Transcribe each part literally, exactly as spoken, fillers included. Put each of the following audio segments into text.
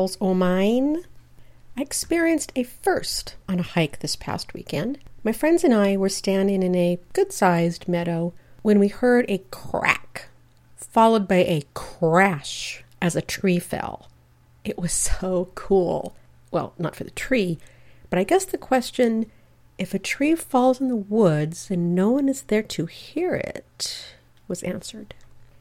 pals o' mine. I experienced a first on a hike this past weekend. My friends and I were standing in a good-sized meadow when we heard a crack, followed by a crash as a tree fell. It was so cool. Well, not for the tree, but I guess the question, if a tree falls in the woods and no one is there to hear it, was answered.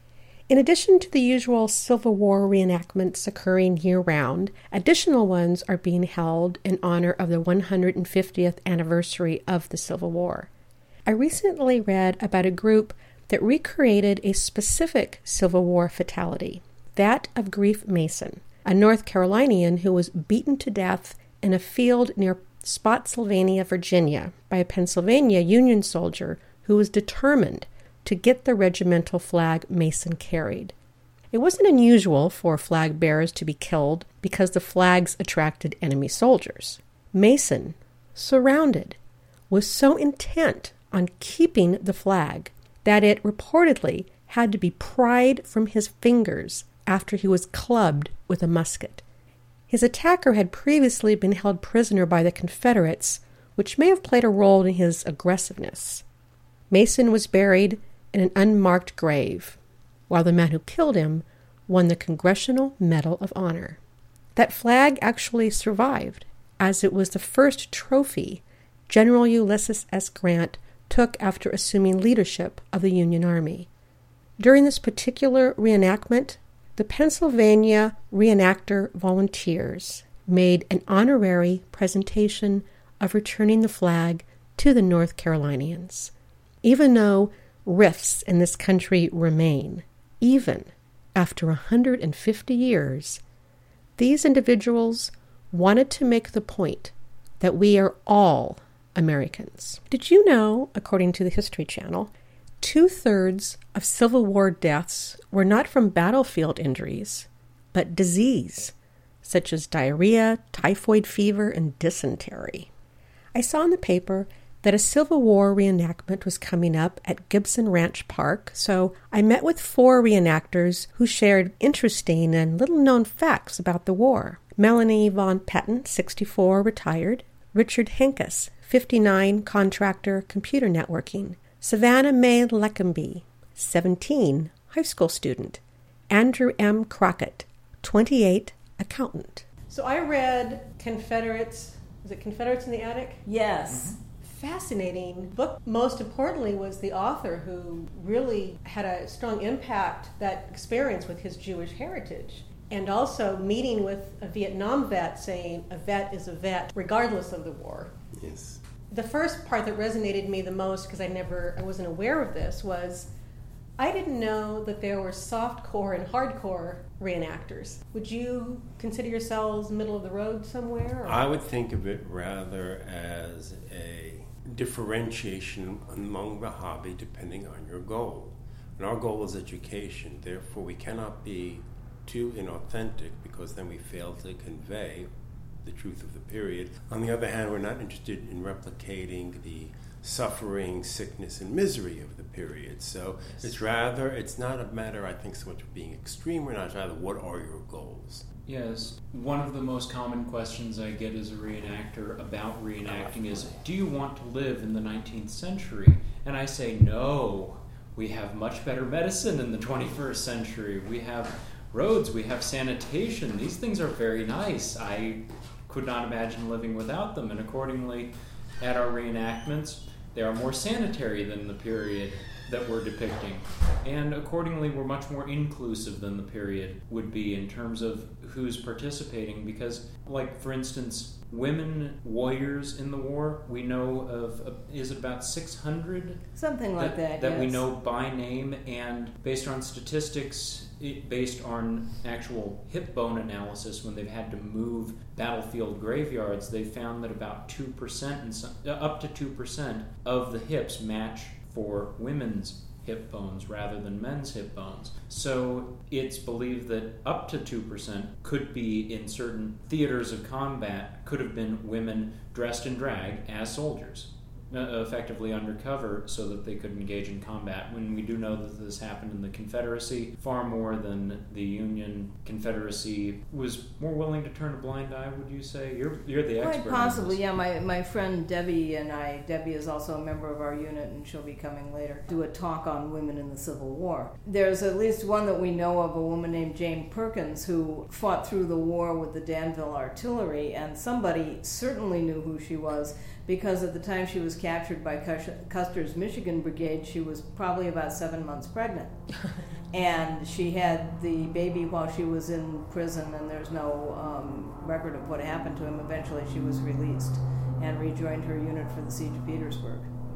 In addition to the usual Civil War reenactments occurring year-round, additional ones are being held in honor of the one hundred fiftieth anniversary of the Civil War. I recently read about a group that recreated a specific Civil War fatality, that of Grief Mason, a North Carolinian who was beaten to death in a field near Spotsylvania, Virginia, by a Pennsylvania Union soldier who was determined to get the regimental flag Mason carried. It wasn't unusual for flag bearers to be killed because the flags attracted enemy soldiers. Mason, surrounded, was so intent on keeping the flag that it reportedly had to be pried from his fingers after he was clubbed with a musket. His attacker had previously been held prisoner by the Confederates, which may have played a role in his aggressiveness. Mason was buried in an unmarked grave, while the man who killed him won the Congressional Medal of Honor. That flag actually survived, as it was the first trophy General Ulysses S. Grant took after assuming leadership of the Union Army. During this particular reenactment, the Pennsylvania Reenactor Volunteers made an honorary presentation of returning the flag to the North Carolinians. Even though rifts in this country remain, even after one hundred fifty years, these individuals wanted to make the point that we are all Americans. Did you know, according to the History Channel, two-thirds of Civil War deaths were not from battlefield injuries, but disease, such as diarrhea, typhoid fever, and dysentery? I saw in the paper that a Civil War reenactment was coming up at Gibson Ranch Park, so I met with four reenactors who shared interesting and little-known facts about the war. Melanie Von Patten, sixty-four, retired. Richard Henkes, fifty-nine, contractor, computer networking. Savannah Mae Leckenby, seventeen, high school student. Andrew M. Crockett, twenty-eight, accountant. So I read Confederates, is it Confederates in the Attic? Yes. Mm-hmm. Fascinating book. Most importantly was the author, who really had a strong impact, that experience with his Jewish heritage, and also meeting with a Vietnam vet saying a vet is a vet regardless of the war. Yes. The first part that resonated me the most, because I never I wasn't aware of this, was I didn't know that there were softcore and hardcore reenactors. Would you consider yourselves middle of the road somewhere? Or? I would think of it rather as a differentiation among the hobby depending on your goal. And our goal is education. Therefore, we cannot be too inauthentic, because then we fail to convey the truth of the period. On the other hand, we're not interested in replicating the suffering, sickness, and misery of the period. So yes. It's rather, it's not a matter, I think, so much of being extreme. We're not rather, what are your goals? Yes. One of the most common questions I get as a reenactor about reenacting is, do you want to live in the nineteenth century? And I say, no. We have much better medicine in the twenty-first century. We have roads, we have sanitation. These things are very nice. I could not imagine living without them. And accordingly, at our reenactments, they are more sanitary than the period that we're depicting. And accordingly, we're much more inclusive than the period would be in terms of who's participating. Because, like, for instance, women warriors in the war, we know of, uh, is it about six hundred? Something like that, that, that yes. we know by name, and based on statistics, it, based on actual hip bone analysis, when they've had to move battlefield graveyards, they found that about two percent, and some, uh, up to two percent of the hips match for women's hip bones rather than men's hip bones. So it's believed that up to two percent could be, in certain theaters of combat, could have been women dressed in drag as soldiers. uh, effectively undercover so that they could engage in combat. When we do know that this happened in the Confederacy, far more than the Union, Confederacy was more willing to turn a blind eye, would you say? You're you're the expert. Quite possibly, yeah. My, my friend Debbie and I, Debbie is also a member of our unit, and she'll be coming later, do a talk on women in the Civil War. There's at least one that we know of, a woman named Jane Perkins, who fought through the war with the Danville Artillery, and somebody certainly knew who she was, because at the time she was captured by Custer's Michigan Brigade, she was probably about seven months pregnant. And she had the baby while she was in prison, and there's no um, record of what happened to him. Eventually she was released and rejoined her unit for the Siege of Petersburg.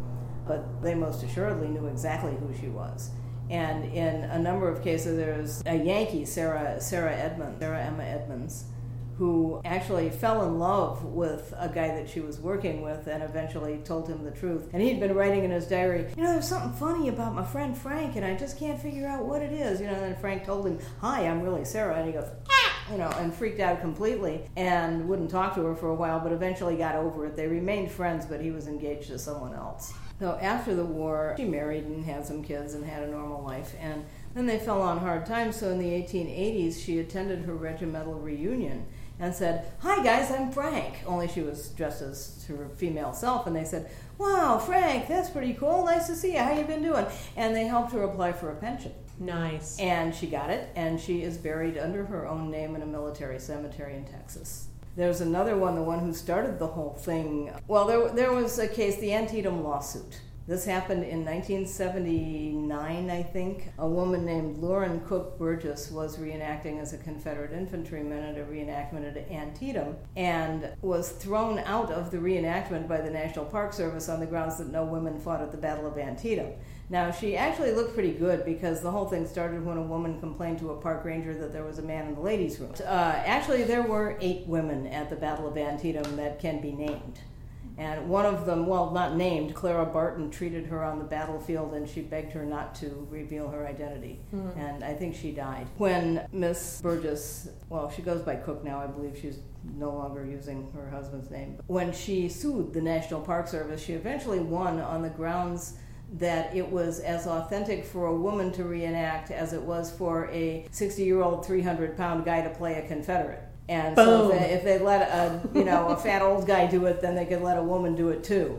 But they most assuredly knew exactly who she was. And in a number of cases, there's a Yankee, Sarah Sarah Edmonds, Sarah Emma Edmonds, who actually fell in love with a guy that she was working with and eventually told him the truth. And he'd been writing in his diary, you know, there's something funny about my friend Frank, and I just can't figure out what it is. You know, and then Frank told him, hi, I'm really Sarah. And he goes, ah! You know, and freaked out completely and wouldn't talk to her for a while, but eventually got over it. They remained friends, but he was engaged to someone else. So after the war, she married and had some kids and had a normal life. And then they fell on hard times, so in the eighteen eighties, she attended her regimental reunion and said, hi guys, I'm Frank. Only she was dressed as her female self, and they said, wow, Frank, that's pretty cool. Nice to see you. How you been doing? And they helped her apply for a pension. Nice. And she got it, and she is buried under her own name in a military cemetery in Texas. There's another one, the one who started the whole thing. Well, there, there was a case, the Antietam lawsuit. This happened in nineteen seventy-nine, I think. A woman named Lauren Cook Burgess was reenacting as a Confederate infantryman at a reenactment at Antietam and was thrown out of the reenactment by the National Park Service on the grounds that no women fought at the Battle of Antietam. Now, she actually looked pretty good because the whole thing started when a woman complained to a park ranger that there was a man in the ladies' room. Uh, actually, there were eight women at the Battle of Antietam that can be named. And one of them, well, not named, Clara Barton treated her on the battlefield, and she begged her not to reveal her identity. Mm. And I think she died. When Miss Burgess, well, she goes by Cook now, I believe she's no longer using her husband's name. When she sued the National Park Service, she eventually won on the grounds that it was as authentic for a woman to reenact as it was for a sixty-year-old, three hundred pound guy to play a Confederate. And so if they, if they let a you know a fat old guy do it, then they could let a woman do it too.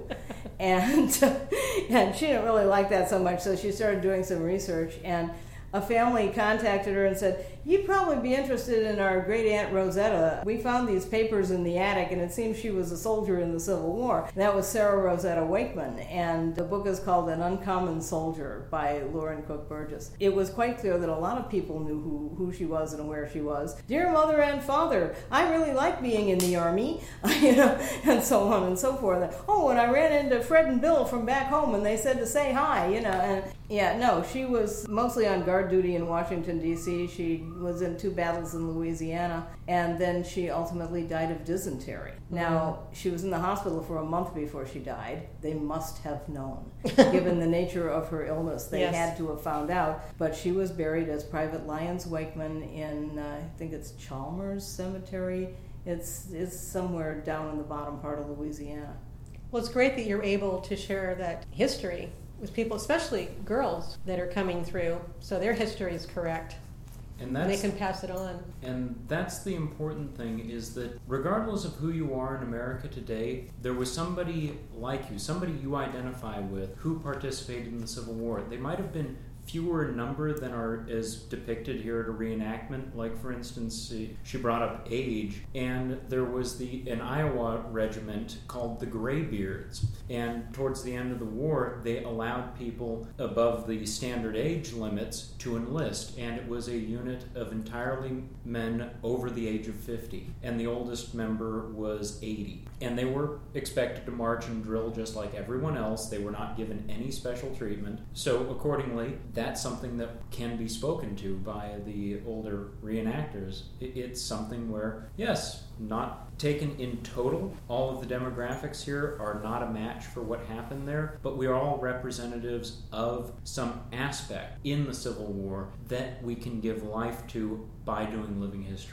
And and she didn't really like that so much, so she started doing some research. And a family contacted her and said, you'd probably be interested in our great aunt Rosetta. We found these papers in the attic, and it seems she was a soldier in the Civil War. And that was Sarah Rosetta Wakeman, and the book is called An Uncommon Soldier by Lauren Cook Burgess. It was quite clear that a lot of people knew who, who she was and where she was. Dear mother and father, I really like being in the army, you know, and so on and so forth. Oh, and I ran into Fred and Bill from back home, and they said to say hi, you know. And yeah, no, she was mostly on guard duty in Washington, D C She was in two battles in Louisiana, and then she ultimately died of dysentery. Mm-hmm. Now, she was in the hospital for a month before she died. They must have known. Given the nature of her illness, they yes. had to have found out. But she was buried as Private Lyons Wakeman in, uh, I think it's Chalmers Cemetery. It's, it's somewhere down in the bottom part of Louisiana. Well, it's great that you're able to share that history with people, especially girls that are coming through, so their history is correct. And, that's, and they can pass it on. And that's the important thing, is that regardless of who you are in America today, there was somebody like you, somebody you identify with, who participated in the Civil War. They might have been fewer in number than are is depicted here at a reenactment. Like, for instance, she brought up age, and there was the an Iowa regiment called the Graybeards, and towards the end of the war, they allowed people above the standard age limits to enlist, and it was a unit of entirely men over the age of fifty, and the oldest member was eighty. And they were expected to march and drill just like everyone else. They were not given any special treatment. So accordingly, that's something that can be spoken to by the older reenactors. It's something where, yes, not taken in total, all of the demographics here are not a match for what happened there, but we are all representatives of some aspect in the Civil War that we can give life to by doing living history.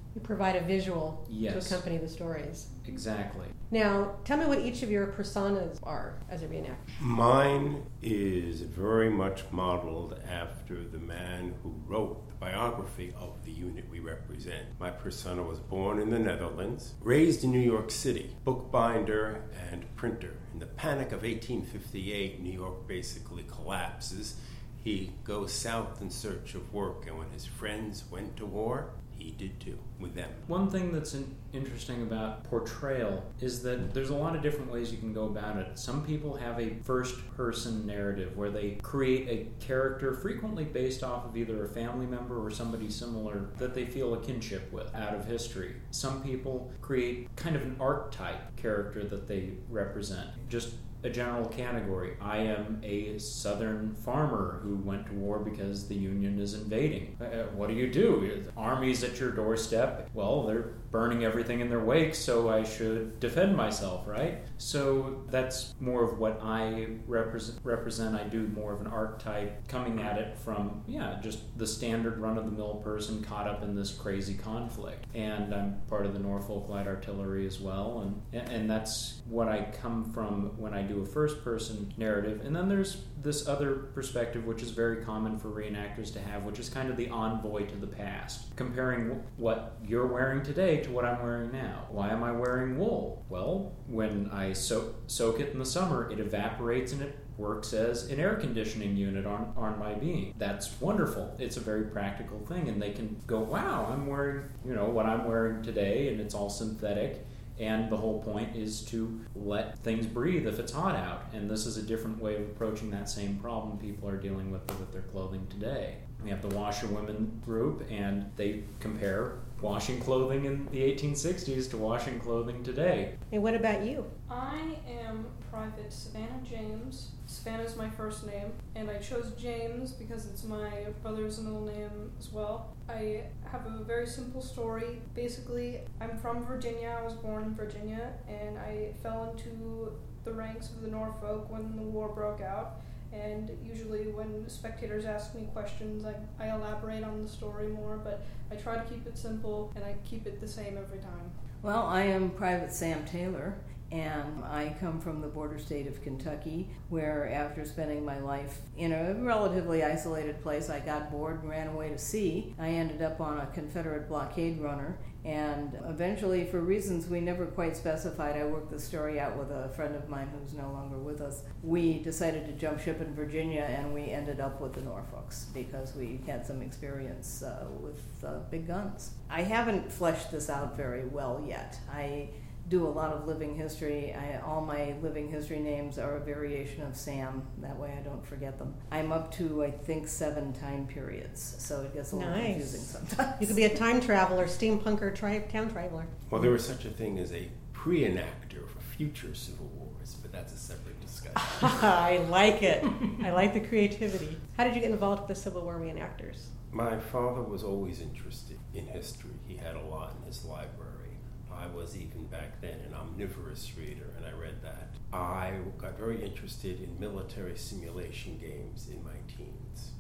You provide a visual Yes. to accompany the stories. Exactly. Now, tell me what each of your personas are as a reenactor. Mine is very much modeled after the man who wrote the biography of the unit we represent. My persona was born in the Netherlands, raised in New York City, bookbinder and printer. In the panic of eighteen fifty-eight, New York basically collapses. He goes south in search of work, and when his friends went to war, he did too, with them. One thing that's in- interesting about portrayal is that there's a lot of different ways you can go about it. Some people have a first-person narrative where they create a character frequently based off of either a family member or somebody similar that they feel a kinship with out of history. Some people create kind of an archetype character that they represent. Just a general category. I am a southern farmer who went to war because the Union is invading. Uh, what do you do? Armies at your doorstep. Well, they're burning everything in their wake, so I should defend myself, right? So that's more of what I represent. represent. I do more of an archetype, coming at it from, yeah, just the standard run-of-the-mill person caught up in this crazy conflict. And I'm part of the Norfolk Light Artillery as well, and and that's what I come from when I do a first-person narrative. And then there's this other perspective, which is very common for reenactors to have, which is kind of the envoy to the past, comparing what you're wearing today to what I'm wearing now. Why am I wearing wool? Well, when I so- soak it in the summer, it evaporates and it works as an air conditioning unit on, on my being. That's wonderful. It's a very practical thing, and they can go, wow, I'm wearing, you know, what I'm wearing today, and it's all synthetic. And the whole point is to let things breathe if it's hot out. And this is a different way of approaching that same problem people are dealing with with their clothing today. We have the washerwomen group, and they compare washing clothing in the eighteen sixties to washing clothing today. And what about you? I am Private Savannah James. Savannah is my first name, and I chose James because it's my brother's middle name as well. I have a very simple story. Basically, I'm from Virginia. I was born in Virginia, and I fell into the ranks of the Norfolk when the war broke out. And usually when spectators ask me questions, I, I elaborate on the story more, but I try to keep it simple, and I keep it the same every time. Well, I am Private Sam Taylor, and I come from the border state of Kentucky, where after spending my life in a relatively isolated place, I got bored and ran away to sea. I ended up on a Confederate blockade runner, and eventually, for reasons we never quite specified, I worked the story out with a friend of mine who's no longer with us. We decided to jump ship in Virginia, and we ended up with the Norfolks because we had some experience uh, with uh, big guns. I haven't fleshed this out very well yet. I do a lot of living history. I, all my living history names are a variation of Sam. That way I don't forget them. I'm up to, I think, seven time periods, so it gets a little Nice. confusing sometimes. You could be a time traveler, steampunker, tri- town traveler. Well, there was such a thing as a pre-enactor for future civil wars, but that's a separate discussion. I like it. I like the creativity. How did you get involved with the Civil War reenactors? My father was always interested in history. He had a lot in his library. I was even back then an omnivorous reader, and I read that. I got very interested in military simulation games in my teens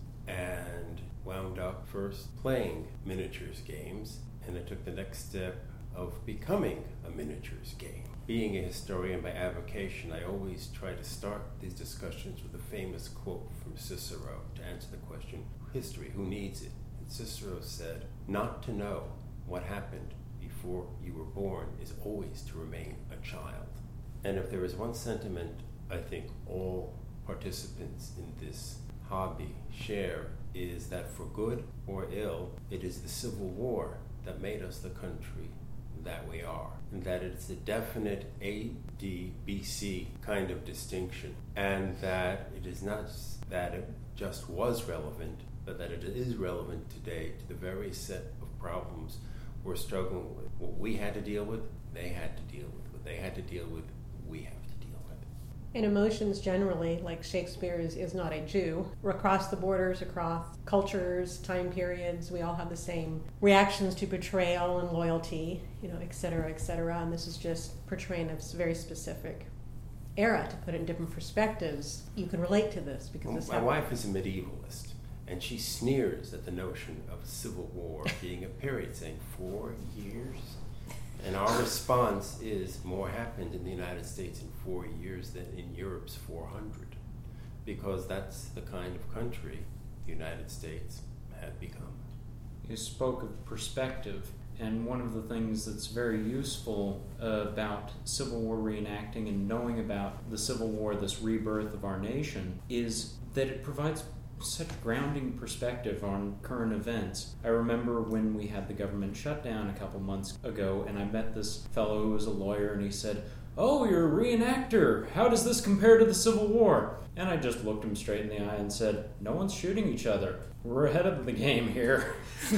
and wound up first playing miniatures games, and I took the next step of becoming a miniatures game. Being a historian by avocation, I always try to start these discussions with a famous quote from Cicero to answer the question, history, who needs it? And Cicero said, not to know what happened before you were born is always to remain a child. And if there is one sentiment I think all participants in this hobby share, is that for good or ill, it is the Civil War that made us the country that we are, and that it's a definite A D B C kind of distinction, and that it is not that it just was relevant, but that it is relevant today to the very set of problems we're struggling with. What we had to deal with, they had to deal with. What they had to deal with, we have to deal with. And emotions generally, like Shakespeare is, is not a Jew. We're across the borders, across cultures, time periods, we all have the same reactions to betrayal and loyalty, you know, et cetera, et cetera. And this is just portraying a very specific era to put it in different perspectives. You can relate to this because Well, this my happened. wife is a medievalist, And she sneers at the notion of civil war being a period, saying four years? And our response is more happened in the United States in four years than in Europe's four hundred, because that's the kind of country the United States had become. You spoke of perspective, and one of the things that's very useful uh, about Civil War reenacting and knowing about the Civil War, this rebirth of our nation, is that it provides such grounding perspective on current events. I remember when we had the government shutdown a couple months ago, and I met this fellow who was a lawyer, and he said, "Oh, you're a reenactor. How does this compare to the Civil War?" And I just looked him straight in the eye and said, "No one's shooting each other. We're ahead of the game here."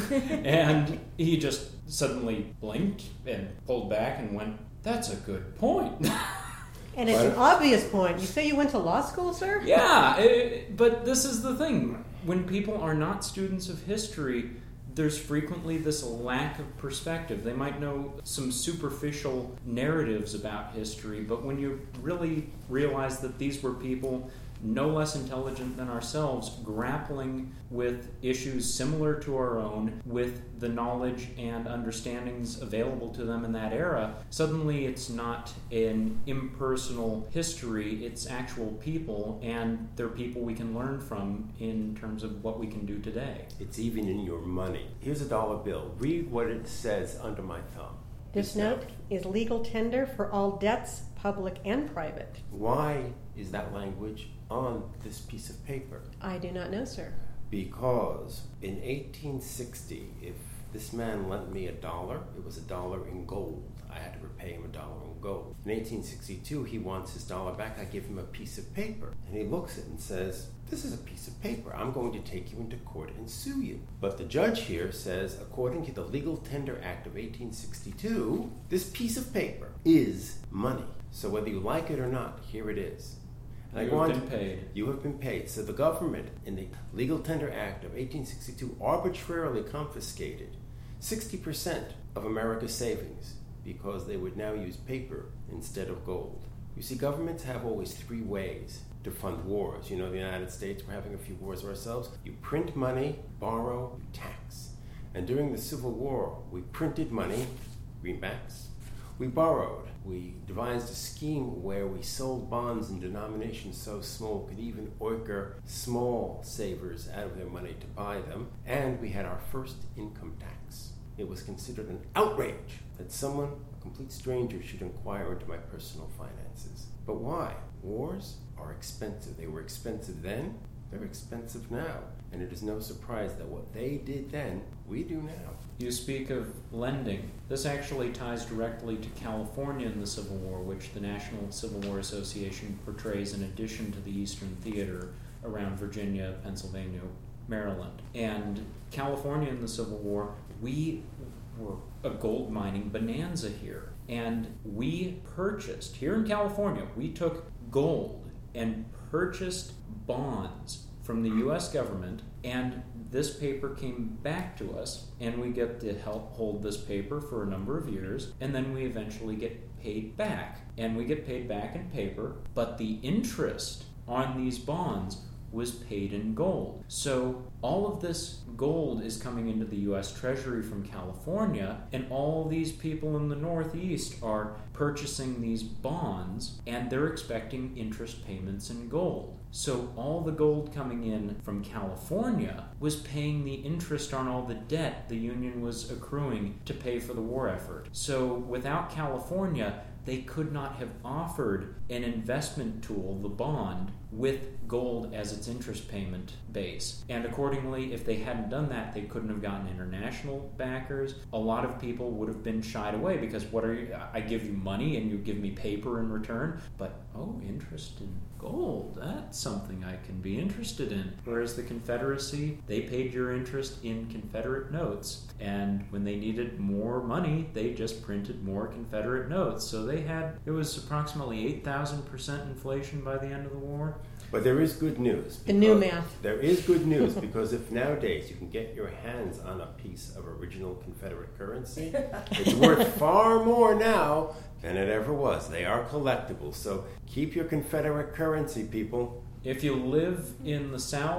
And he just suddenly blinked and pulled back and went, "That's a good point." And it's an obvious point. You say you went to law school, sir? Yeah, it, but this is the thing. When people are not students of history, there's frequently this lack of perspective. They might know some superficial narratives about history, but when you really realize that these were people no less intelligent than ourselves, grappling with issues similar to our own, with the knowledge and understandings available to them in that era, suddenly it's not an impersonal history, it's actual people, and they're people we can learn from in terms of what we can do today. It's even in your money. Here's a dollar bill. Read what it says under my thumb. This note is legal tender for all debts, public and private. Why is that language on this piece of paper? I do not know, sir. Because in eighteen sixty, if this man lent me a dollar, it was a dollar in gold. I had to repay him a dollar in gold. In eighteen sixty-two, he wants his dollar back. I give him a piece of paper. And he looks at it and says, "This is a piece of paper. I'm going to take you into court and sue you." But the judge here says, according to the Legal Tender Act of eighteen sixty-two, this piece of paper is money. So whether you like it or not, here it is. And You I have want been paid. You have been paid. So the government, in the Legal Tender Act of eighteen sixty-two, arbitrarily confiscated sixty percent of America's savings because they would now use paper instead of gold. You see, governments have always three ways to fund wars. You know, the United States, we're having a few wars ourselves. You print money, borrow, you tax. And during the Civil War, we printed money, greenbacks. We borrowed. We devised a scheme where we sold bonds in denominations so small could even oiker small savers out of their money to buy them. And we had our first income tax. It was considered an outrage that someone, a complete stranger, should inquire into my personal finances. But why? Wars are expensive. They were expensive then. They're expensive now. And it is no surprise that what they did then, we do now. You speak of lending. This actually ties directly to California in the Civil War, which the National Civil War Association portrays in addition to the Eastern Theater around Virginia, Pennsylvania, Maryland. And California in the Civil War, we were a gold mining bonanza here. And we purchased, here in California, we took gold and purchased bonds from the U S government, and this paper came back to us, and we get to help hold this paper for a number of years, and then we eventually get paid back. And we get paid back in paper, but the interest on these bonds was paid in gold. So all of this gold is coming into the U S Treasury from California, and all these people in the Northeast are purchasing these bonds, and they're expecting interest payments in gold. So all the gold coming in from California was paying the interest on all the debt the Union was accruing to pay for the war effort. So without California, they could not have offered an investment tool, the bond, with gold as its interest payment base. And accordingly, if they hadn't done that, they couldn't have gotten international backers. A lot of people would have been shied away because what are you, I give you money and you give me paper in return, but oh, interest in gold, that's something I can be interested in. Whereas the Confederacy, they paid your interest in Confederate notes, and when they needed more money, they just printed more Confederate notes. So they had, it was approximately eight thousand percent inflation by the end of the war. But there is good news. The new math. There is good news because if nowadays you can get your hands on a piece of original Confederate currency, it's worth far more now than it ever was. They are collectibles, so keep your Confederate currency, people. If you live in the South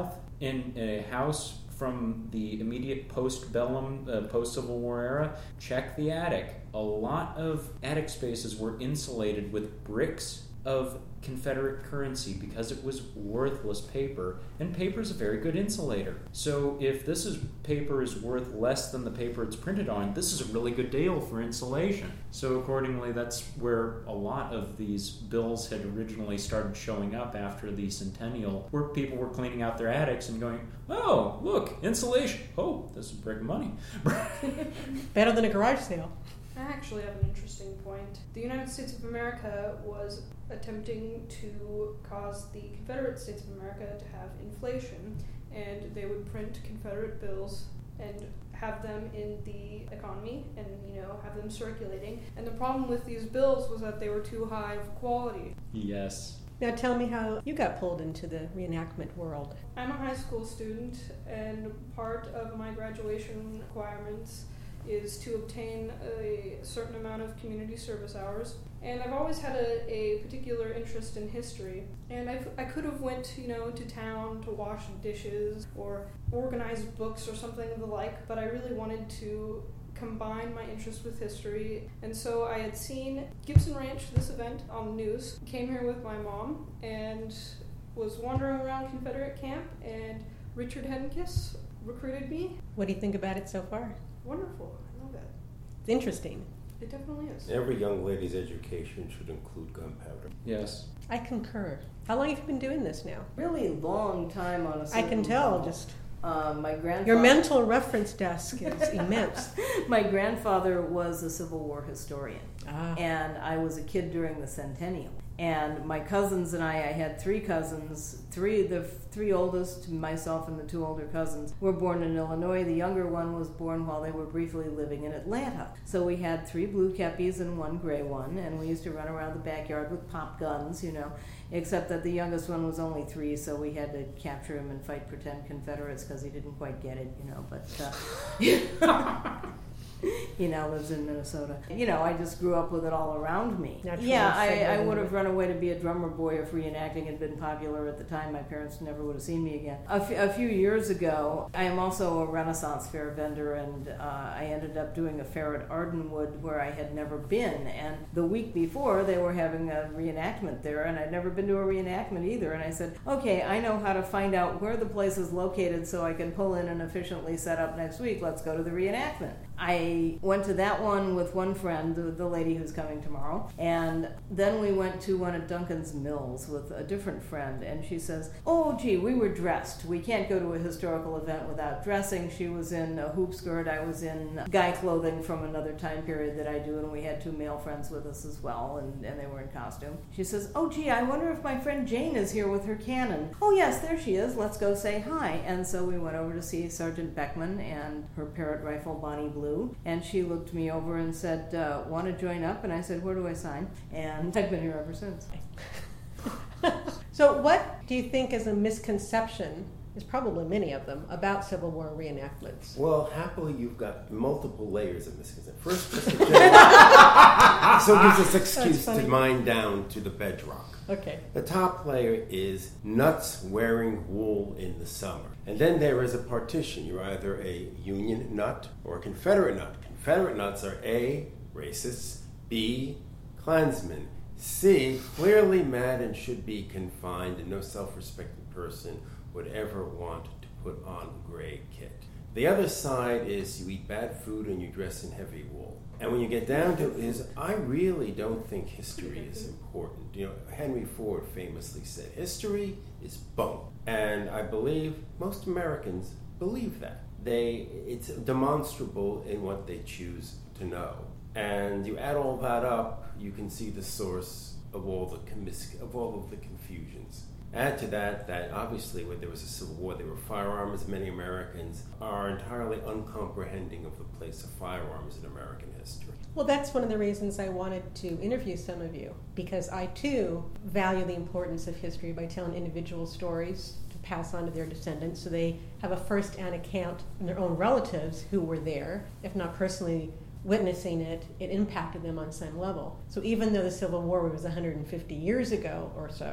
in a house from the immediate post-bellum, uh, post-Civil War era, check the attic. A lot of attic spaces were insulated with bricks of Confederate currency because it was worthless paper, and paper is a very good insulator. So if this is paper is worth less than the paper it's printed on, this is a really good deal for insulation. So accordingly, that's where a lot of these bills had originally started showing up after the centennial, where people were cleaning out their attics and going, oh, look, insulation. Oh, this is a brick of money. Better than a garage sale. I actually have an interesting point. The United States of America was attempting to cause the Confederate States of America to have inflation, and they would print Confederate bills and have them in the economy and, you know, have them circulating. And the problem with these bills was that they were too high of quality. Yes. Now tell me how you got pulled into the reenactment world. I'm a high school student, and part of my graduation requirements is to obtain a certain amount of community service hours. And I've always had a, a particular interest in history. And I've, I could have went, you know, to town to wash dishes or organize books or something of the like, but I really wanted to combine my interest with history. And so I had seen Gibson Ranch, this event, on the news, came here with my mom, and was wandering around Confederate camp, and Richard Henkiss recruited me. What do you think about it so far? Wonderful. I love that. It's interesting. It definitely is. Every young lady's education should include gunpowder. Yes. I concur. How long have you been doing this now? Really long time on a I can tell, level. just Uh, my grandfather. your mental reference desk is immense. My grandfather was a Civil War historian, Ah. and I was a kid during the centennial. And my cousins and I, I had three cousins, three the three oldest, myself and the two older cousins, were born in Illinois. The younger one was born while they were briefly living in Atlanta. So we had three blue keppies and one gray one, and we used to run around the backyard with pop guns, you know, except that the youngest one was only three, so we had to capture him and fight pretend Confederates because he didn't quite get it, you know, but... Uh, he now lives in Minnesota. You know, I just grew up with it all around me. Naturally yeah, I, I segued would into have it. run away to be a drummer boy if reenacting had been popular at the time. My parents never would have seen me again. A, f- a few years ago, I am also a Renaissance fair vendor, and uh, I ended up doing a fair at Ardenwood where I had never been. And the week before, they were having a reenactment there, and I'd never been to a reenactment either. And I said, okay, I know how to find out where the place is located so I can pull in and efficiently set up next week. Let's go to the reenactment. I went to that one with one friend, the, the lady who's coming tomorrow, and then we went to one at Duncan's Mills with a different friend, and she says, oh gee, we were dressed. We can't go to a historical event without dressing. She was in a hoop skirt, I was in guy clothing from another time period that I do, and we had two male friends with us as well, and, and they were in costume. She says, oh gee, I wonder if my friend Jane is here with her cannon. Oh yes, there she is, let's go say hi. And so we went over to see Sergeant Beckman and her Parrott rifle Bonnie Blue, and she looked me over and said, uh, want to join up? And I said, where do I sign? And I've been here ever since. So what do you think is a misconception, there's probably many of them, about Civil War reenactments? Well, happily, you've got multiple layers of misconception. First, just a general, so it gives us excuse to mine down to the bedrock. Okay. The top layer is nuts wearing wool in the summer. And then there is a partition. You're either a Union nut or a Confederate nut. Confederate nuts are A, racists, B, Klansmen, C, clearly mad and should be confined, and no self-respecting person would ever want to put on a gray kit. The other side is you eat bad food and you dress in heavy wool. And when you get down to it is, I really don't think history is important. You know, Henry Ford famously said, history is bunk. And I believe most Americans believe that. They, it's demonstrable in what they choose to know. And you add all that up, you can see the source of all the commis- of all of the confusions. Add to that that obviously when there was a Civil War, there were firearms. Many Americans are entirely uncomprehending of the place of firearms in American history. Well, that's one of the reasons I wanted to interview some of you, because I too value the importance of history by telling individual stories to pass on to their descendants so they have a first-hand account from their own relatives who were there, if not personally witnessing it, it impacted them on some level. So even though the Civil War was one hundred fifty years ago or so,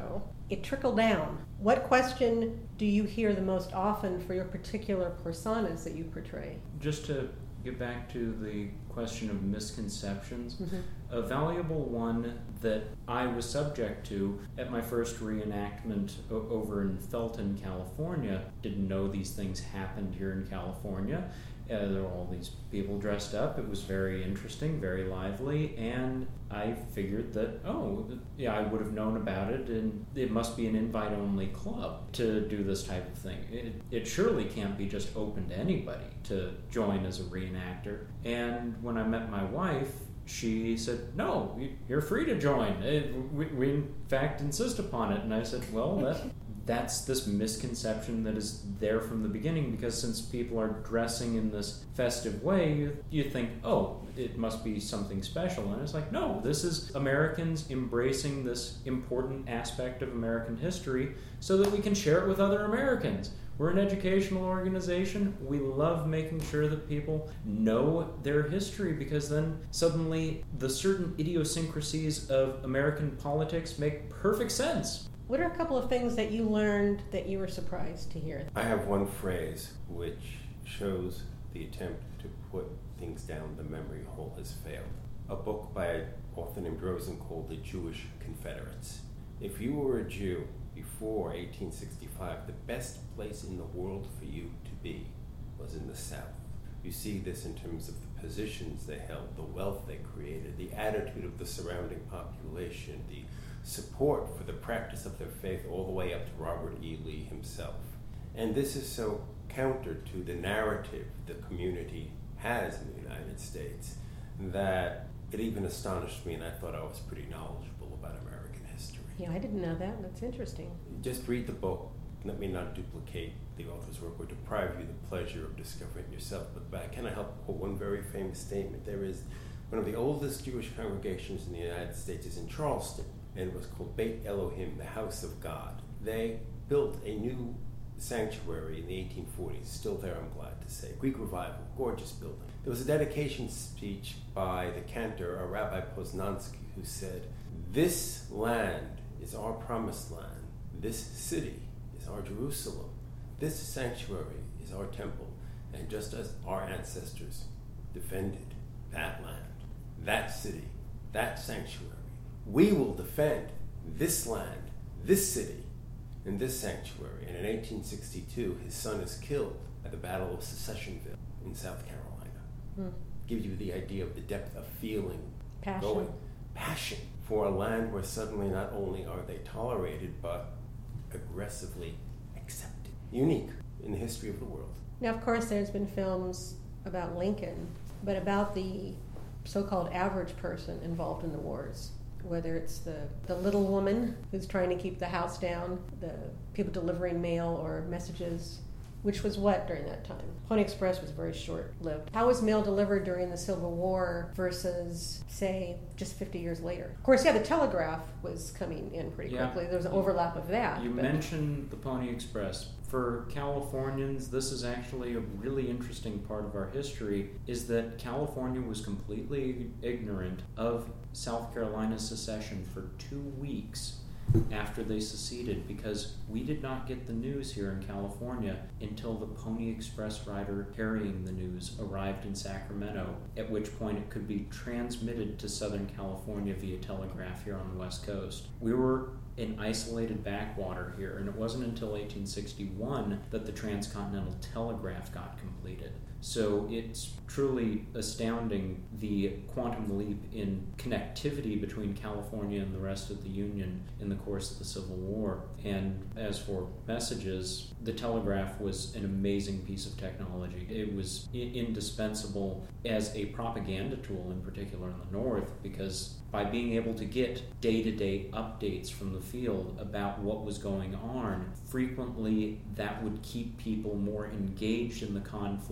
it trickled down. What question do you hear the most often for your particular personas that you portray? Just to get back to the question of misconceptions, Mm-hmm. a valuable one that I was subject to at my first reenactment o- over in Felton, California. Didn't know these things happened here in California. Uh, there were all these people dressed up. It was very interesting, very lively, and I figured that, oh, yeah, I would have known about it, and it must be an invite-only club to do this type of thing. It, it surely can't be just open to anybody to join as a reenactor. And when I met my wife, she said, no, you're free to join. It, we, we, in fact, insist upon it. And I said, well, that... That's this misconception that is there from the beginning, because since people are dressing in this festive way, you, you think, oh, it must be something special. And it's like, no, this is Americans embracing this important aspect of American history so that we can share it with other Americans. We're an educational organization. We love making sure that people know their history, because then suddenly the certain idiosyncrasies of American politics make perfect sense. What are a couple of things that you learned that you were surprised to hear? I have one phrase which shows the attempt to put things down the memory hole has failed. A book by an author named Rosen called The Jewish Confederates. If you were a Jew before eighteen sixty-five, the best place in the world for you to be was in the South. You see this in terms of the positions they held, the wealth they created, the attitude of the surrounding population, the support for the practice of their faith all the way up to Robert E. Lee himself. And this is so counter to the narrative the community has in the United States that it even astonished me, and I thought I was pretty knowledgeable about American history. Yeah, I didn't know that. That's interesting. Just read the book. Let me not duplicate the author's work or deprive you the pleasure of discovering it yourself, but I cannot help quote one very famous statement. There is one of the oldest Jewish congregations in the United States is in Charleston, and it was called Beit Elohim, the House of God. They built a new sanctuary in the eighteen forties, still there, I'm glad to say. Greek Revival, gorgeous building. There was a dedication speech by the cantor, a Rabbi Poznansky, who said, "This land is our promised land. This city is our Jerusalem. This sanctuary is our temple. And just as our ancestors defended that land, that city, that sanctuary, we will defend this land, this city, and this sanctuary." And in eighteen sixty-two, his son is killed at the Battle of Secessionville in South Carolina. Hmm. Gives you the idea of the depth of feeling, Passion. going, passion for a land where suddenly not only are they tolerated, but aggressively accepted. Unique in the history of the world. Now, of course, there's been films about Lincoln, but about the so-called average person involved in the wars. Whether it's the, the little woman who's trying to keep the house down, the people delivering mail or messages, which was what during that time? Pony Express was very short-lived. How was mail delivered during the Civil War versus, say, just fifty years later? Of course, yeah, the telegraph was coming in pretty Yeah. quickly. There was an overlap of that. You but- mentioned the Pony Express. For Californians, this is actually a really interesting part of our history, is that California was completely ignorant of South Carolina's secession for two weeks after they seceded, because we did not get the news here in California until the Pony Express rider carrying the news arrived in Sacramento, at which point it could be transmitted to Southern California via telegraph here on the West Coast. We were in isolated backwater here, and it wasn't until eighteen sixty-one that the transcontinental telegraph got completed. So it's truly astounding, the quantum leap in connectivity between California and the rest of the Union in the course of the Civil War. And as for messages, the telegraph was an amazing piece of technology. It was I- indispensable as a propaganda tool, in particular in the North, because by being able to get day-to-day updates from the field about what was going on, frequently that would keep people more engaged in the conflict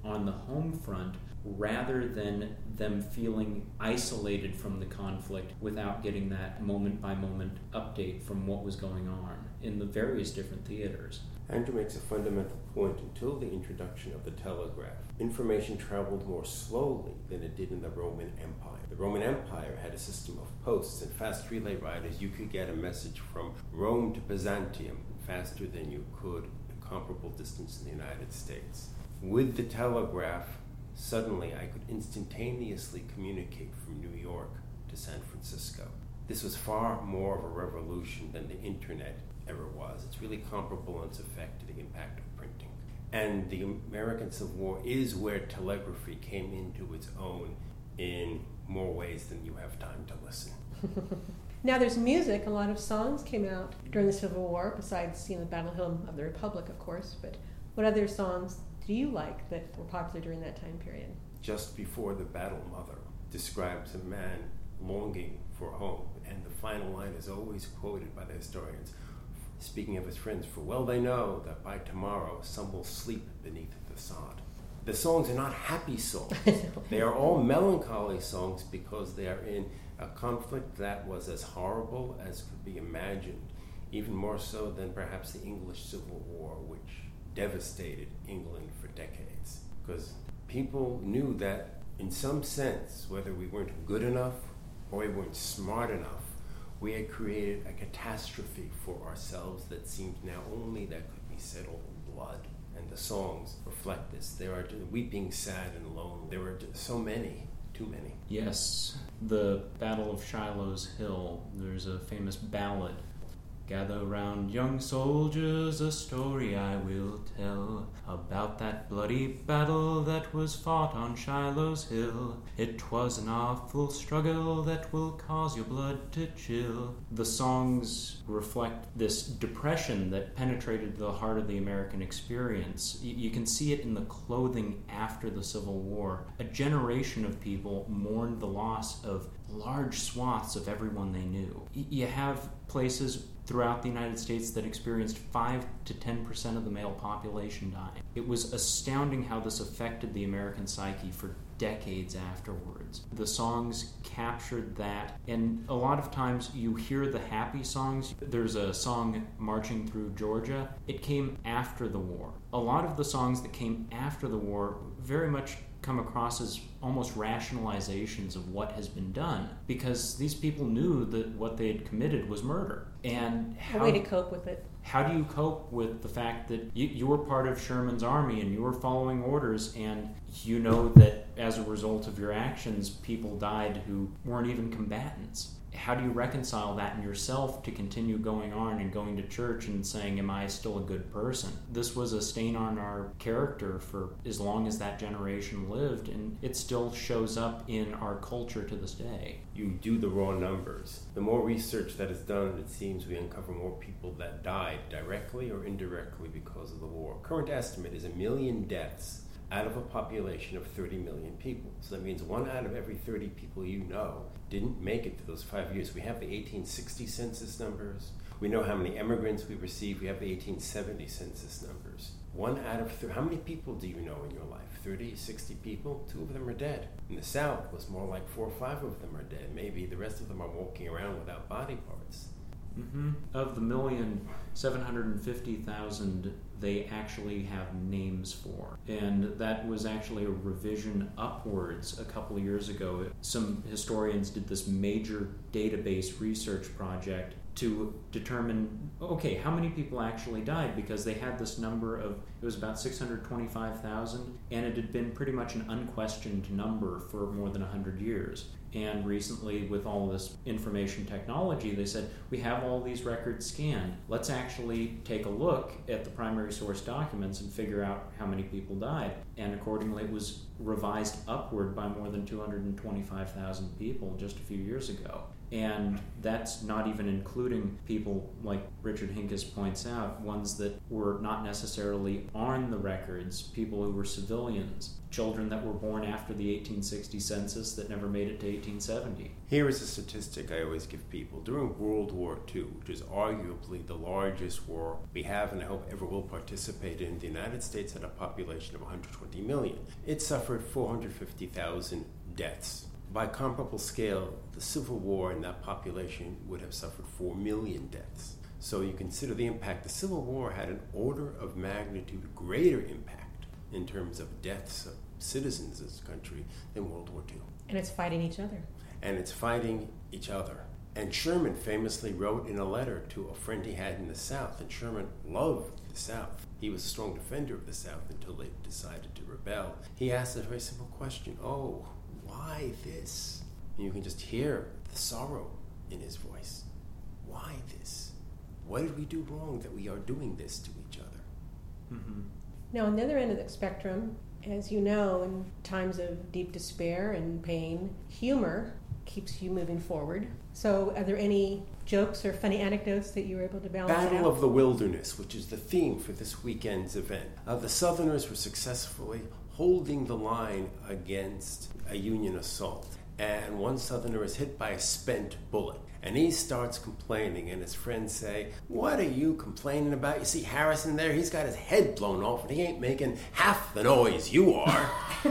on the home front rather than them feeling isolated from the conflict without getting that moment-by-moment update from what was going on in the various different theaters. Andrew makes a fundamental point. Until the introduction of the telegraph, information traveled more slowly than it did in the Roman Empire. The Roman Empire had a system of posts and fast relay riders. You could get a message from Rome to Byzantium faster than you could a comparable distance in the United States. With the telegraph, suddenly I could instantaneously communicate from New York to San Francisco. This was far more of a revolution than the internet ever was. It's really comparable in its effect to the impact of printing. And the American Civil War is where telegraphy came into its own in more ways than you have time to listen. Now there's music. A lot of songs came out during the Civil War, besides, you know, the Battle Hymn of the Republic, of course. But what other songs do you like that were popular during that time period? Just Before the Battle Mother describes a man longing for home, and the final line is always quoted by the historians, speaking of his friends, for well they know that by tomorrow some will sleep beneath the sod. The songs are not happy songs. They are all melancholy songs because they are in a conflict that was as horrible as could be imagined, even more so than perhaps the English Civil War, which devastated England for decades. Because people knew that in some sense, whether we weren't good enough or we weren't smart enough, we had created a catastrophe for ourselves that seemed now only that could be settled in blood. And the songs reflect this. There are weeping, sad, and lonely. There are so many, too many. Yes, the Battle of Shiloh's Hill, there's a famous ballad. Gather round, young soldiers, a story I will tell about that bloody battle that was fought on Shiloh's Hill. It was an awful struggle that will cause your blood to chill. The songs reflect this depression that penetrated the heart of the American experience. Y- you can see it in the clothing after the Civil War. A generation of people mourned the loss of large swaths of everyone they knew. Y- you have places throughout the United States that experienced five to ten percent of the male population dying. It was astounding how this affected the American psyche for decades afterwards. The songs captured that, and a lot of times you hear the happy songs. There's a song, Marching Through Georgia. It came after the war. A lot of the songs that came after the war very much come across as almost rationalizations of what has been done, because these people knew that what they had committed was murder. And how, a way to cope with it. How do you cope with the fact that you, you were part of Sherman's army and you were following orders, and you know that as a result of your actions, people died who weren't even combatants? How do you reconcile that in yourself to continue going on and going to church and saying, am I still a good person? This was a stain on our character for as long as that generation lived, and it still shows up in our culture to this day. You do the raw numbers. The more research that is done, it seems we uncover more people that died directly or indirectly because of the war. Current estimate is a million deaths out of a population of thirty million people. So that means one out of every thirty people you know didn't make it to those five years. We have the eighteen sixty census numbers. We know how many immigrants we received. We have the eighteen seventy census numbers. One out of th- how many people do you know in your life? thirty, sixty people? Two of them are dead. In the South, it was more like four or five of them are dead. Maybe the rest of them are walking around without body parts. Mm-hmm. Of the million, seven hundred fifty thousand they actually have names for. And that was actually a revision upwards a couple of years ago. Some historians did this major database research project to determine, okay, how many people actually died, because they had this number of, it was about six hundred twenty-five thousand, and it had been pretty much an unquestioned number for more than one hundred years. And recently, with all this information technology, they said, we have all these records scanned. Let's actually take a look at the primary source documents and figure out how many people died. And accordingly, it was revised upward by more than two hundred twenty-five thousand people just a few years ago. And that's not even including people like Richard Hinckus points out, ones that were not necessarily on the records, people who were civilians, children that were born after the eighteen sixty census that never made it to eighteen seventy. Here is a statistic I always give people. During World War Two, which is arguably the largest war we have and I hope ever will participate in, the United States had a population of one hundred twenty million. It suffered four hundred fifty thousand deaths. By comparable scale, the Civil War in that population would have suffered four million deaths. So you consider the impact. The Civil War had an order of magnitude greater impact in terms of deaths of citizens of this country than World War Two. And it's fighting each other. And it's fighting each other. And Sherman famously wrote in a letter to a friend he had in the South, and Sherman loved the South. He was a strong defender of the South until they decided to rebel. He asked a very simple question, oh, why this? And you can just hear the sorrow in his voice. Why this? What did we do wrong that we are doing this to each other? Mm-hmm. Now, on the other end of the spectrum, as you know, in times of deep despair and pain, humor keeps you moving forward. So are there any jokes or funny anecdotes that you were able to balance Battle out? of the Wilderness, which is the theme for this weekend's event. Uh, the Southerners were successfully holding the line against a Union assault. And one Southerner is hit by a spent bullet. And he starts complaining, and his friends say, what are you complaining about? You see Harrison there? He's got his head blown off, and he ain't making half the noise you are.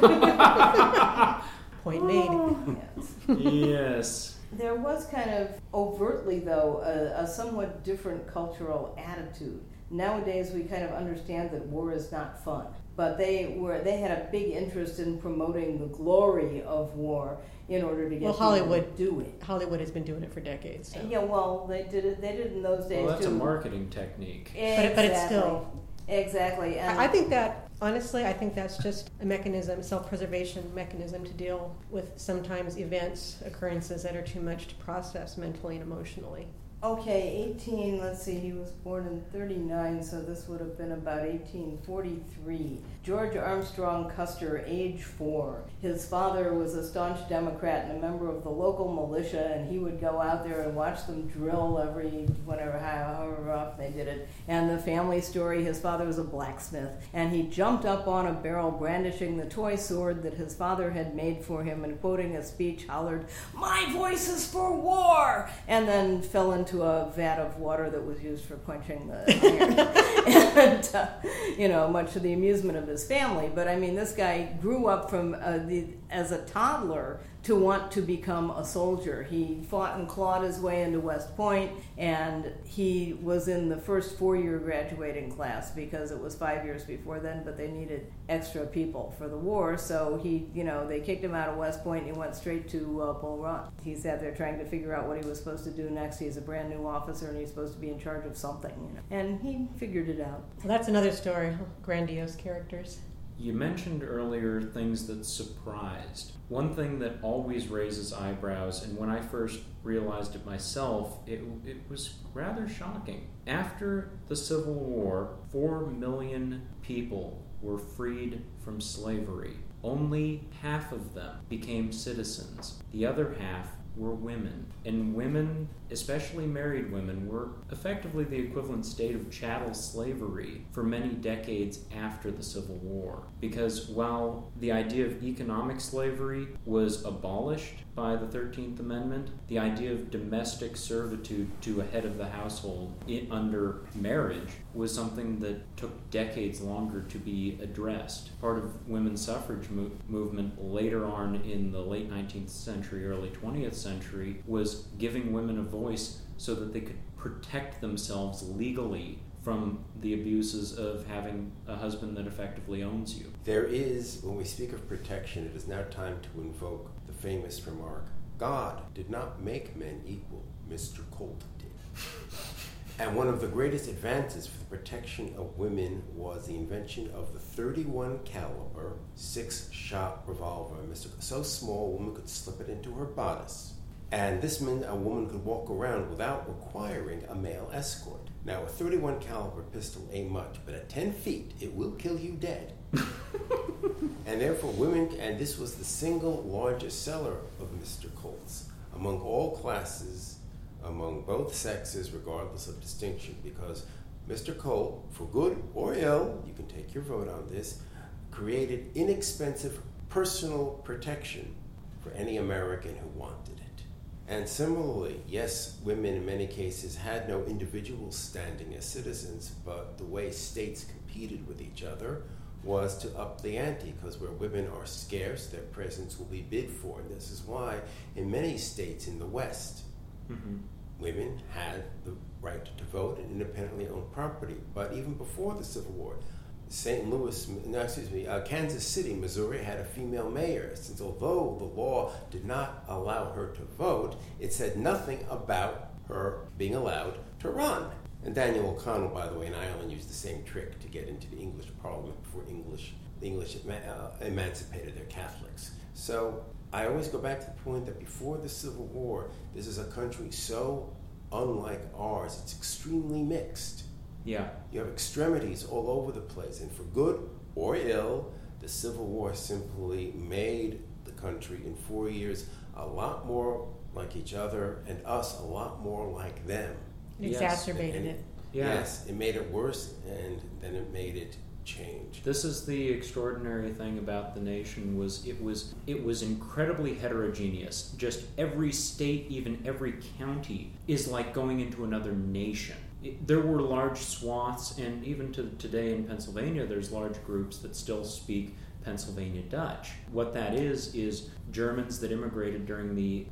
Point made. Yes. Yes. There was kind of overtly, though, a, a somewhat different cultural attitude. Nowadays, we kind of understand that war is not fun. But they were they had a big interest in promoting the glory of war in order to get Well, people Hollywood to do it. Hollywood has been doing it for decades. So. Yeah, well, they did it. They did it in those days Well, that's too. a marketing technique. Exactly. But, but it's still... Exactly. And I I think that, honestly, I think that's just a mechanism, self-preservation mechanism to deal with sometimes events, occurrences that are too much to process mentally and emotionally. Okay, eighteen, let's see, he was born in thirty-nine, so this would have been about eighteen forty-three. George Armstrong Custer, age four. His father was a staunch Democrat and a member of the local militia, and he would go out there and watch them drill every, whatever, however often they did it. And the family story, his father was a blacksmith, and he jumped up on a barrel brandishing the toy sword that his father had made for him, and quoting a speech, hollered, "My voice is for war!" and then fell into a vat of water that was used for quenching the iron. and, uh, you know, much to the amusement of his family. But, I mean, this guy grew up from uh, the, as a toddler to want to become a soldier. He fought and clawed his way into West Point, and he was in the first four-year graduating class because it was five years before then, but they needed extra people for the war. So he, you know, they kicked him out of West Point, and he went straight to uh, Bull Run. He sat there trying to figure out what he was supposed to do next. He's a brand new officer, and he's supposed to be in charge of something, you know. And he figured it out. Well, that's another story, grandiose characters. You mentioned earlier things that surprised. One thing that always raises eyebrows, and when I first realized it myself, it, it was rather shocking. After the Civil War, four million people were freed from slavery. Only half of them became citizens. The other half were women. And women, especially married women, were effectively the equivalent state of chattel slavery for many decades after the Civil War. Because while the idea of economic slavery was abolished by the thirteenth Amendment, the idea of domestic servitude to a head of the household in, under marriage was something that took decades longer to be addressed. Part of women's suffrage mo- movement later on in the late nineteenth century, early twentieth century, was giving women a voice so that they could protect themselves legally from the abuses of having a husband that effectively owns you. There is, when we speak of protection, it is now time to invoke the famous remark, God did not make men equal, Mister Colt did. And one of the greatest advances for the protection of women was the invention of the thirty-one caliber six-shot revolver. Mister So small, a woman could slip it into her bodice. And this meant a woman could walk around without requiring a male escort. Now, a thirty-one caliber pistol ain't much, but at ten feet, it will kill you dead. And therefore, women, and this was the single largest seller of Mister Colt's. among all classes, among both sexes, regardless of distinction, because Mister Colt, for good or ill, you can take your vote on this, created inexpensive personal protection for any American who wanted it. And similarly, yes, women in many cases had no individual standing as citizens, but the way states competed with each other was to up the ante, because where women are scarce, their presence will be bid for. And this is why in many states in the West, mm-hmm. women had the right to vote and independently own property. But even before the Civil War, Saint Louis, no, excuse me, uh, Kansas City, Missouri had a female mayor, since although the law did not allow her to vote, it said nothing about her being allowed to run. And Daniel O'Connell, by the way, in Ireland used the same trick to get into the English Parliament before English, the English uh, emancipated their Catholics. So I always go back to the point that before the Civil War, this is a country so unlike ours, it's extremely mixed. Yeah. You have extremities all over the place, and for good or ill, the Civil War simply made the country in four years a lot more like each other and us a lot more like them. It Yes. exacerbated And- it. Yeah. Yes, it made it worse, and then it made it change. This is the extraordinary thing about the nation was it was it was incredibly heterogeneous. Just every state, even every county, is like going into another nation. It, there were large swaths, and even to today in Pennsylvania, there's large groups that still speak Pennsylvania Dutch. What that is is Germans that immigrated during the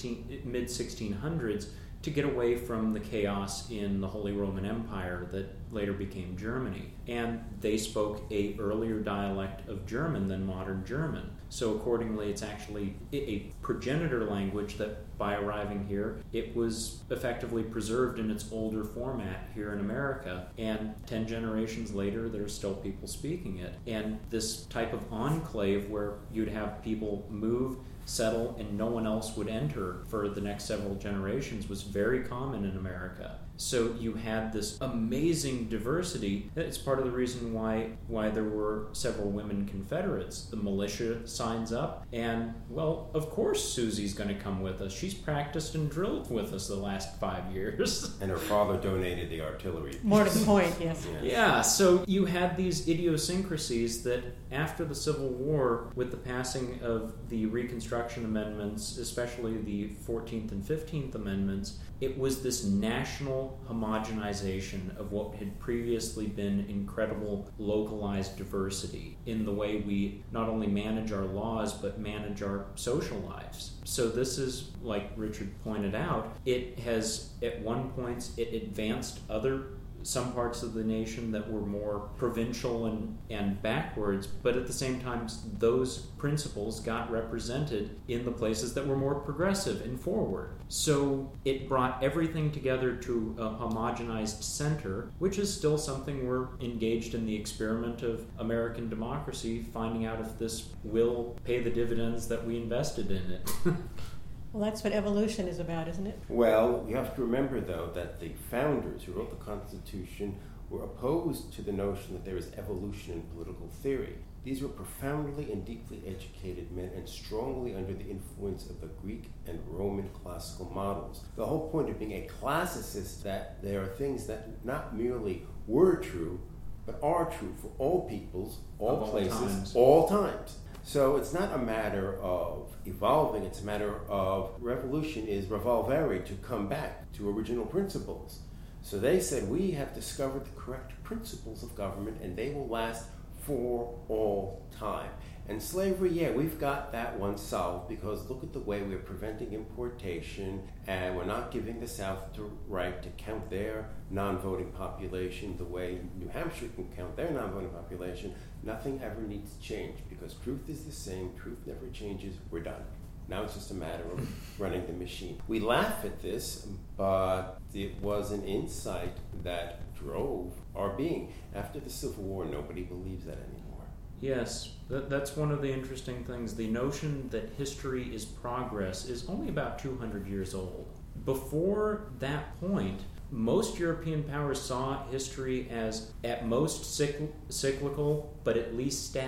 mid sixteen hundreds to get away from the chaos in the Holy Roman Empire that later became Germany. And they spoke a earlier dialect of German than modern German. So accordingly, it's actually a progenitor language that by arriving here, it was effectively preserved in its older format here in America. And ten generations later, there are still people speaking it. And this type of enclave where you'd have people move, settle, and no one else would enter for the next several generations was very common in America. So you had this amazing diversity. It's part of the reason why why there were several women Confederates. The militia signs up, and, well, of course Susie's going to come with us. She's practiced and drilled with us the last five years. And her father donated the artillery. More to the point, yes. Yeah. Yeah, so you had these idiosyncrasies that after the Civil War, with the passing of the Reconstruction Amendments, especially the fourteenth and fifteenth Amendments, it was this national homogenization of what had previously been incredible localized diversity in the way we not only manage our laws but manage our social lives. So this is, like Richard pointed out, it has at one point it advanced other some parts of the nation that were more provincial and, and backwards, but at the same time, those principles got represented in the places that were more progressive and forward. So it brought everything together to a homogenized center, which is still something we're engaged in the experiment of American democracy, finding out if this will pay the dividends that we invested in it. Well, that's what evolution is about, isn't it? Well, you have to remember, though, that the founders who wrote the Constitution were opposed to the notion that there is evolution in political theory. These were profoundly and deeply educated men and strongly under the influence of the Greek and Roman classical models. The whole point of being a classicist is that there are things that not merely were true, but are true for all peoples, all, all places, times. all times. So it's not a matter of evolving, it's a matter of revolution is revolvere, to come back to original principles. So they said, we have discovered the correct principles of government and they will last for all time. And slavery, yeah, we've got that one solved because look at the way we're preventing importation and we're not giving the South the right to count their non-voting population the way New Hampshire can count their non-voting population. Nothing ever needs to change because truth is the same, truth never changes, we're done. Now it's just a matter of running the machine. We laugh at this, but it was an insight that drove our being. After the Civil War, nobody believes that anymore. Yes, that, that's one of the interesting things. The notion that history is progress is only about two hundred years old. Before that point, most European powers saw history as at most cycl- cyclical, but at least static.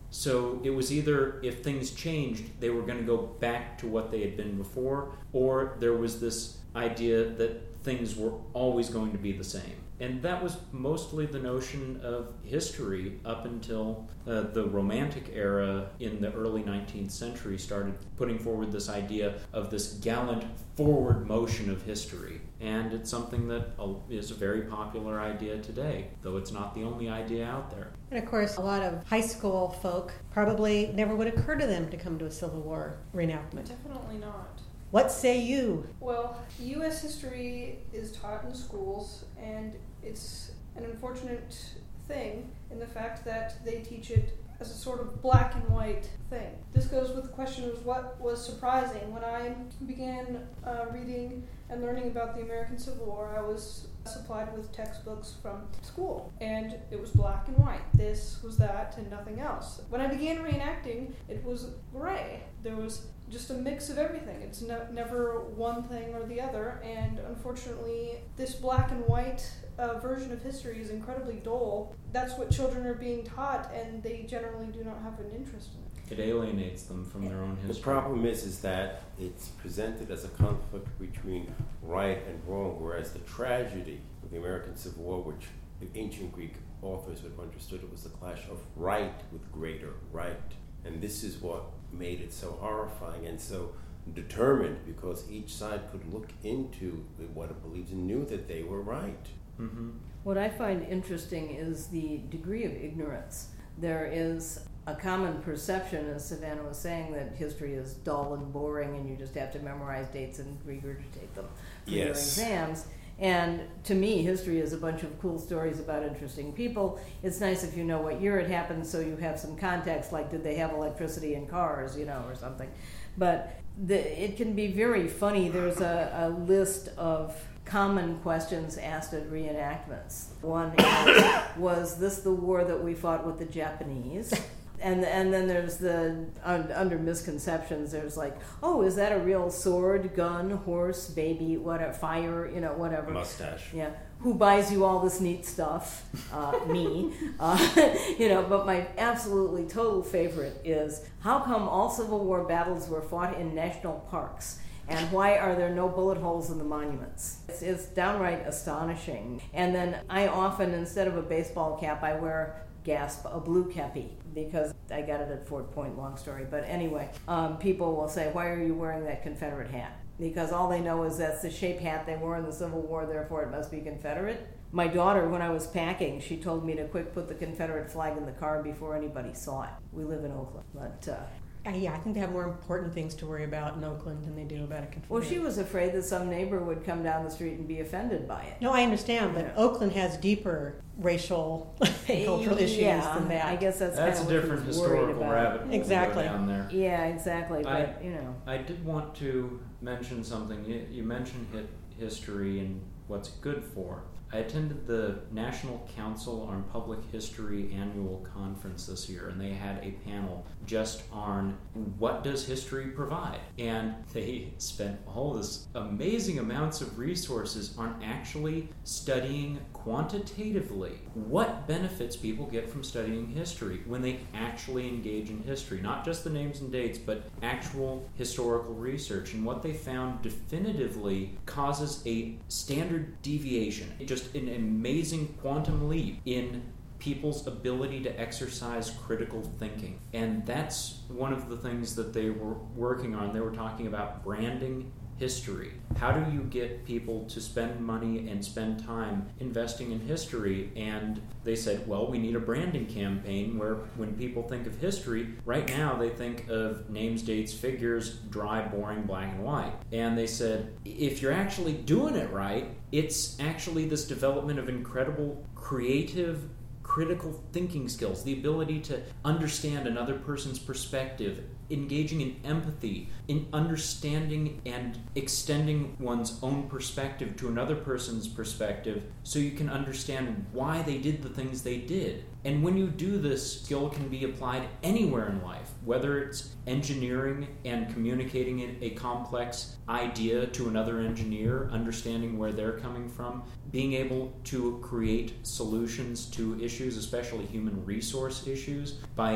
So it was either, if things changed, they were going to go back to what they had been before, or there was this idea that things were always going to be the same. And that was mostly the notion of history up until uh, the Romantic era in the early nineteenth century started putting forward this idea of this gallant forward motion of history. And it's something that uh, is a very popular idea today, though it's not the only idea out there. And of course, a lot of high school folk probably never would occur to them to come to a Civil War reenactment. Definitely not. What say you? Well, U S history is taught in schools, and it's an unfortunate thing in the fact that they teach it as a sort of black and white thing. This goes with the question of what was surprising. When I began uh, reading and learning about the American Civil War, I was supplied with textbooks from school, and it was black and white. This was that and nothing else. When I began reenacting, it was gray. There was just a mix of everything. It's no, never one thing or the other, and unfortunately, this black and white uh, version of history is incredibly dull. That's what children are being taught, and they generally do not have an interest in it. It alienates them from their own history. The problem is, is that it's presented as a conflict between right and wrong, whereas the tragedy of the American Civil War, which the ancient Greek authors would have understood, it was the clash of right with greater right. And this is what made it so horrifying and so determined, because each side could look into what it believes and knew that they were right. Mm-hmm. What I find interesting is the degree of ignorance. There is a common perception, as Savannah was saying, that history is dull and boring and you just have to memorize dates and regurgitate them for your Yes. exams. And to me, history is a bunch of cool stories about interesting people. It's nice if you know what year it happened, so you have some context, like did they have electricity in cars, you know, or something. But the, it can be very funny. There's a, a list of common questions asked at reenactments. One is, was this the war that we fought with the Japanese? And and then there's the, un, under misconceptions, there's like, oh, is that a real sword, gun, horse, baby, whatever, fire, you know, whatever. Mustache. Yeah. Who buys you all this neat stuff? Uh, me. Uh, you know, but my absolutely total favorite is, how come all Civil War battles were fought in national parks? And why are there no bullet holes in the monuments? It's, it's downright astonishing. And then I often, instead of a baseball cap, I wear, gasp, a blue kepi, because I got it at Fort Point, long story. But anyway, um, people will say, why are you wearing that Confederate hat? Because all they know is that's the shape hat they wore in the Civil War, therefore it must be Confederate. My daughter, when I was packing, she told me to quick put the Confederate flag in the car before anybody saw it. We live in Oakland, but... Uh, Uh, yeah, I think they have more important things to worry about in Oakland than they do about a Confederate. well, she was afraid that some neighbor would come down the street and be offended by it. No, I understand, but Yeah. Oakland has deeper racial and cultural issues yeah, than that. I guess that's, That's a kind of different what she was worried historical about. rabbit hole to go Exactly. down there. Yeah, exactly. But I- you know, I did want to mention something. You, you mentioned hit history and what's it good for. I attended the National Council on Public History annual conference this year, and they had a panel just on what does history provide. And they spent all this amazing amounts of resources on actually studying quantitatively what benefits people get from studying history when they actually engage in history. Not just the names and dates, but actual historical research. And what they found definitively causes a standard deviation, just an amazing quantum leap in people's ability to exercise critical thinking. And that's one of the things that they were working on. They were talking about branding history. How do you get people to spend money and spend time investing in history? And they said, well, we need a branding campaign where when people think of history, right now they think of names, dates, figures, dry, boring, black and white. And they said, if you're actually doing it right, it's actually this development of incredible creative critical thinking skills, the ability to understand another person's perspective, engaging in empathy, in understanding and extending one's own perspective to another person's perspective so you can understand why they did the things they did. And when you do this, skill can be applied anywhere in life, whether it's engineering and communicating a complex idea to another engineer, understanding where they're coming from, being able to create solutions to issues, especially human resource issues, by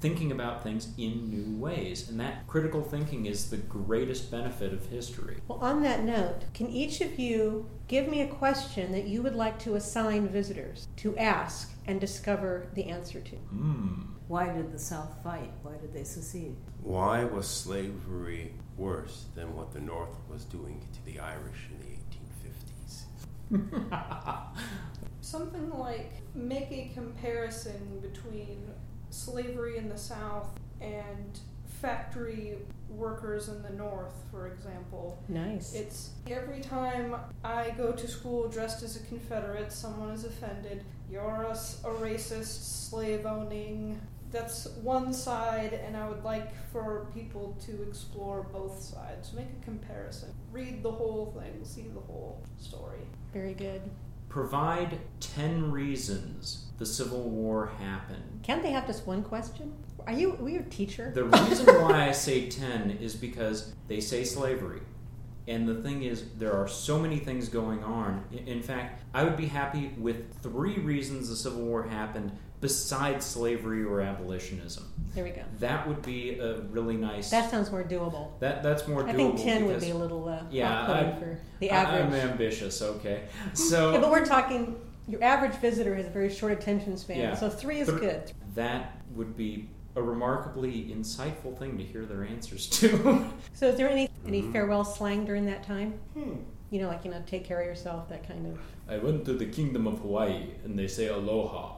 thinking about things in new ways. And that critical thinking is the greatest benefit of history. Well, on that note, can each of you give me a question that you would like to assign visitors to ask and discover the answer to? Mm. Why did the South fight? Why did they secede? Why was slavery worse than what the North was doing to the Irish in the eighteen fifties? Something like make a comparison between slavery in the South and factory workers in the North, for example. Nice. It's every time I go to school dressed as a Confederate, someone is offended. You're a, a racist, slave-owning. That's one side, and I would like for people to explore both sides. Make a comparison. Read the whole thing. See the whole story. Very good. Provide ten reasons the Civil War happened. Can't they have just one question? Are you, are you a teacher? The reason why I say ten is because they say slavery. And the thing is, there are so many things going on. In fact, I would be happy with three reasons the Civil War happened besides slavery or abolitionism. There we go. That would be a really nice... That sounds more doable. That That's more doable. I think ten would because, be a little uh, yeah, off-putting I, for the average. I'm ambitious, okay. So yeah, but we're talking, your average visitor has a very short attention span, Yeah. so three is Th- good. That would be a remarkably insightful thing to hear their answers to. So is there any any Mhm. farewell slang during that time? Hmm. You know, like, you know, take care of yourself, that kind of... I went to the kingdom of Hawaii, and they say aloha.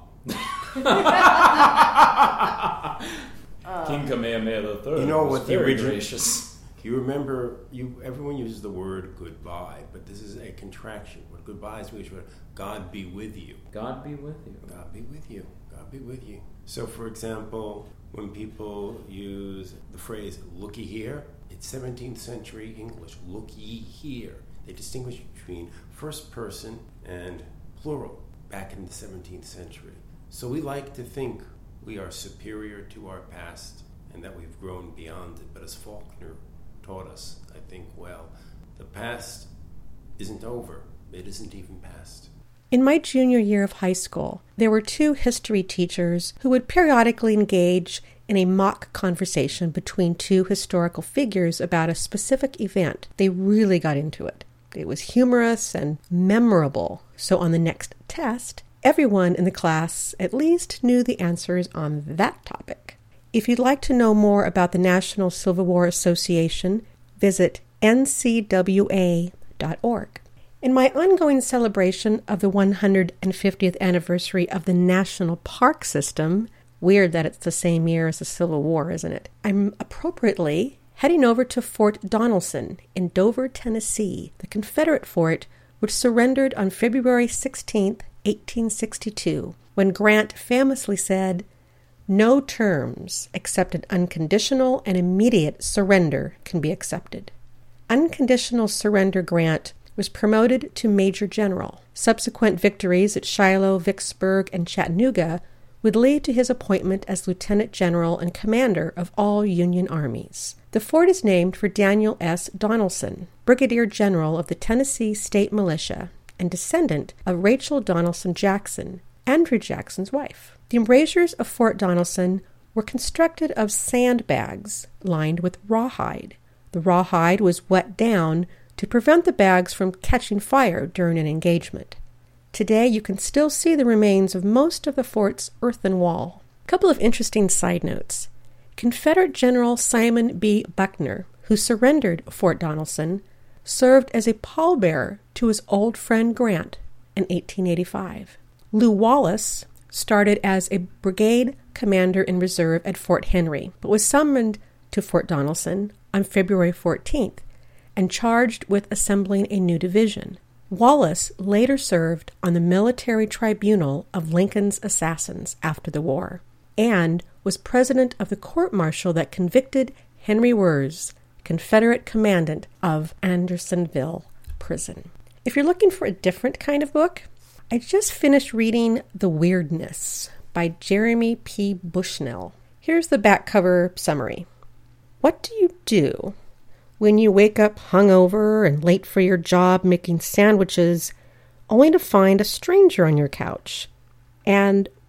Uh, King Kamehameha the Third You know was what the very original- gracious. You remember, you everyone uses the word goodbye, but this is a contraction. What goodbye is means God be with you. God be with you. God be with you. God be with you. So, for example, when people use the phrase "looky here," it's seventeenth century English. Look ye here. They distinguish between first person and plural back in the seventeenth century. So we like to think we are superior to our past and that we've grown beyond it. But as Faulkner taught us, I think, well, the past isn't over. It isn't even past. In my junior year of high school, there were two history teachers who would periodically engage in a mock conversation between two historical figures about a specific event. They really got into it. It was humorous and memorable. So on the next test, everyone in the class at least knew the answers on that topic. If you'd like to know more about the National Civil War Association, visit N C W A dot org. In my ongoing celebration of the one hundred fiftieth anniversary of the National Park System, weird that it's the same year as the Civil War, isn't it? I'm appropriately heading over to Fort Donelson in Dover, Tennessee, the Confederate fort which surrendered on February sixteenth, eighteen sixty-two, when Grant famously said, "No terms except an unconditional and immediate surrender can be accepted." Unconditional surrender Grant was promoted to Major General. Subsequent victories at Shiloh, Vicksburg, and Chattanooga would lead to his appointment as Lieutenant General and Commander of all Union armies. The fort is named for Daniel S. Donelson, Brigadier General of the Tennessee State Militia and descendant of Rachel Donelson Jackson, Andrew Jackson's wife. The embrasures of Fort Donelson were constructed of sandbags lined with rawhide. The rawhide was wet down to prevent the bags from catching fire during an engagement. Today, you can still see the remains of most of the fort's earthen wall. A couple of interesting side notes. Confederate General Simon B. Buckner, who surrendered Fort Donelson, served as a pallbearer to his old friend Grant in eighteen eighty-five. Lew Wallace started as a brigade commander in reserve at Fort Henry, but was summoned to Fort Donelson on February fourteenth and charged with assembling a new division. Wallace later served on the military tribunal of Lincoln's assassins after the war and was president of the court-martial that convicted Henry Wirz, Confederate commandant of Andersonville Prison. If you're looking for a different kind of book, I just finished reading The Weirdness by Jeremy P. Bushnell. Here's the back cover summary. What do you do when you wake up hungover and late for your job making sandwiches, only to find a stranger on your couch? And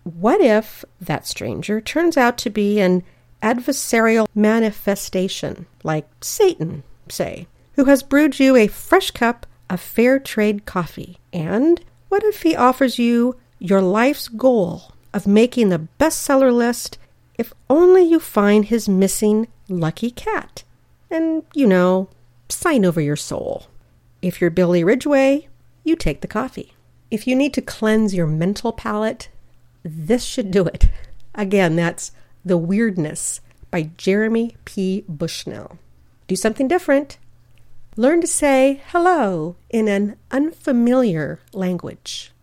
What if that stranger turns out to be an adversarial manifestation, like Satan, say, who has brewed you a fresh cup of fair trade coffee? And what if he offers you your life's goal of making the bestseller list if only you find his missing lucky cat? And, you know, sign over your soul. If you're Billy Ridgway, you take the coffee. If you need to cleanse your mental palate, this should do it. Again, that's The Weirdness by Jeremy P. Bushnell. Do something different. Learn to say hello in an unfamiliar language.